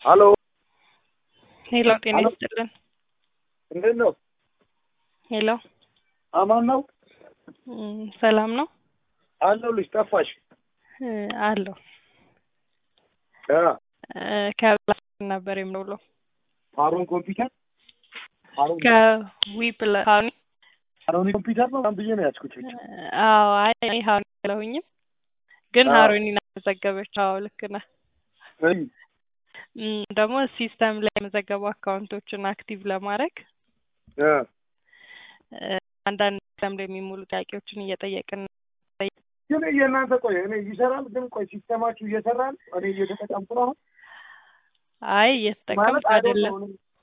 ሄሎ ሄሎ ጤና ይስጥልን። እንዴት ነው? ሄሎ አማን ነው? ሰላም ነው? አለሁልሽ። ጠፋሽ? አለሁ። ከብላስ ነበር የምውለው። ሃሩን ኮምፒውተር ሃሩን ኮምፒውተር ነው ብዬ ነው ያዝኩት ብቻ። አዎ አይ ሃሩን ያለሁኝም ግን ሃሩን ይናዘገበች። አዎ ልክ ነህ። ደግሞ ሲስተም ላይ የመዘገቡ አካውንቶችን አክቲቭ ለማድረግ አንዳንድ ሲስተም ላይ የሚሞሉ ጥያቄዎችን እየጠየቅን ግን የእናንተ ቆይ እኔ ይሰራል ግን ቆይ ሲስተማችሁ እየሰራል እኔ እየተጠቀምኩ ነው። አይ እየተጠቀምክ አይደለም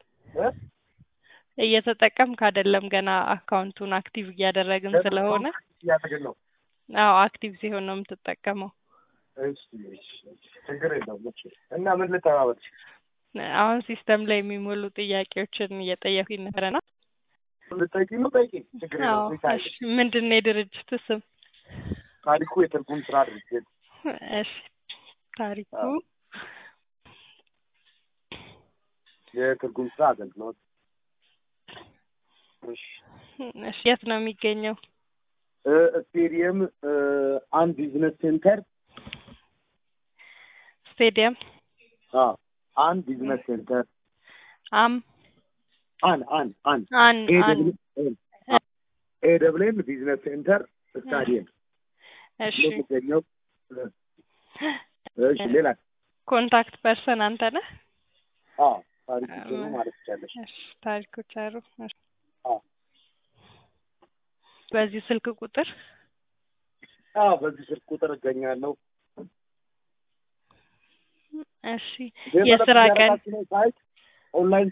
እየተጠቀምክ አይደለም ገና አካውንቱን አክቲቭ እያደረግን ስለሆነ ያደረግን ነው። አዎ አክቲቭ ሲሆን ነው የምትጠቀመው። እሺ ችግር የለውም። እና ምን ልተባበልሽ? አሁን ሲስተም ላይ የሚሞሉ ጥያቄዎችን እየጠየኩኝ ነበርና ልጠይቂ ነው? ጠይቂ ችግር የለውም። እሺ ምንድነው የድርጅቱ ስም? ታሪኩ የትርጉም ስራ ድርጅት። እሺ ታሪኩ የትርጉም ስራ አገልግሎት። እሺ የት ነው የሚገኘው? ስቴዲየም አንድ ቢዝነስ ሴንተር ስቴዲየም አንድ ቢዝነስ ሴንተር ኤደብሌም ቢዝነስ ሴንተር ስታዲየም። እሺ እሺ ሌላ ኮንታክት ፐርሰን አንተ ነህ? ታሪኩ ቻሩ ማለት ይቻላል። እሺ ታሪኩ ቻሩ። በዚህ ስልክ ቁጥር በዚህ ስልክ ቁጥር እገኛለሁ። እሺ የስራ ቀን ኦንላይን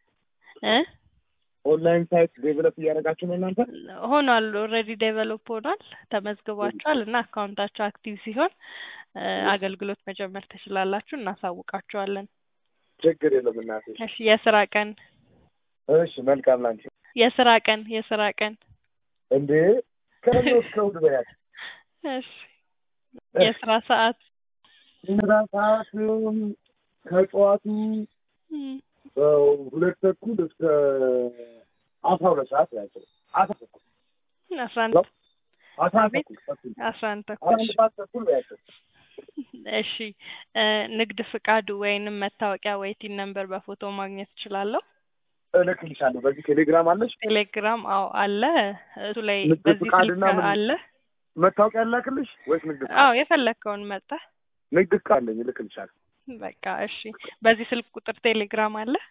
ሳይት ዴቨሎፕ እያደረጋችሁ ነው እናንተ? ሆኗል። ኦልሬዲ ዴቨሎፕ ሆኗል። ተመዝግባችኋል እና አካውንታችሁ አክቲቭ ሲሆን አገልግሎት መጀመር ትችላላችሁ። እናሳውቃችኋለን። ችግር የለም እናቴ። እሺ የስራ ቀን? እሺ መልካም ላንቺ። የስራ ቀን እንዴ ከነገ እስከ እሑድ በያት። እሺ የስራ ሰዓት? ከጠዋቱ 2:30 እስከ 12 ሰዓት ያለው 11 ተኩል ያለው። እሺ ንግድ ፍቃድ ወይንም መታወቂያ ወይ ቲን ነምበር በፎቶ ማግኘት እችላለሁ? እልክልሻለሁ። በዚህ ቴሌግራም አለሽ? ቴሌግራም አዎ አለ። እሱ ላይ በዚህ ፍቃድና ምን አለ። መታወቂያ ላክልሽ ወይስ ንግድ ፍቃድ? አዎ የፈለከውን መጣ። ንግድ ፍቃድ አለኝ እልክልሻለሁ። በቃ እሺ። በዚህ ስልክ ቁጥር ቴሌግራም አለኝ።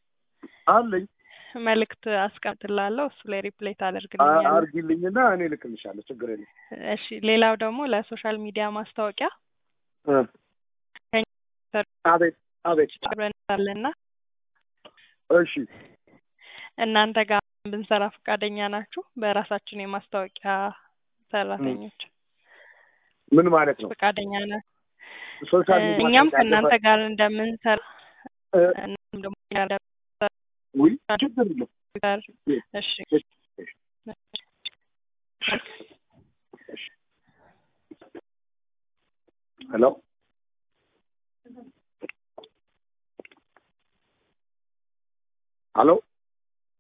መልእክት አስቀምጥላለሁ። እሱ ላይ ሪፕሌይ ታደርግልኛለህ? አድርጊልኝና እኔ እልክልሻለሁ። ችግር የለም። እሺ ሌላው ደግሞ ለሶሻል ሚዲያ ማስታወቂያ አቤት አለና እሺ እናንተ ጋር ብንሰራ ፈቃደኛ ናችሁ? በራሳችን የማስታወቂያ ሰራተኞች ምን ማለት ነው? ፈቃደኛ ናችሁ? ሶሻል ሚዲያ እኛም ከእናንተ ጋር እንደምንሰራ ደግሞ ችግር የለም። እሺ ሄሎ ሄሎ